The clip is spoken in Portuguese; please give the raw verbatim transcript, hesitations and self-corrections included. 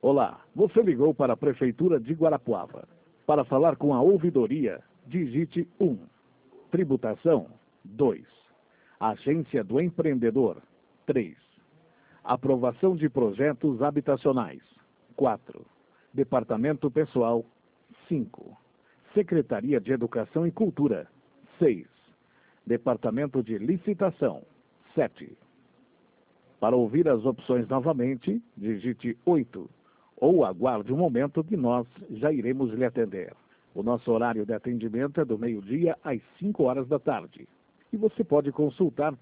Olá, você ligou para a Prefeitura de Guarapuava. Para falar com a ouvidoria, digite um. Tributação, dois. Agência do Empreendedor, três. Aprovação de projetos habitacionais, quatro. Departamento Pessoal, cinco. Secretaria de Educação e Cultura, seis. Departamento de Licitação, sete. Para ouvir as opções novamente, digite oito. Ou aguarde um momento que nós já iremos lhe atender. O nosso horário de atendimento é do meio-dia às cinco horas da tarde. E você pode consultar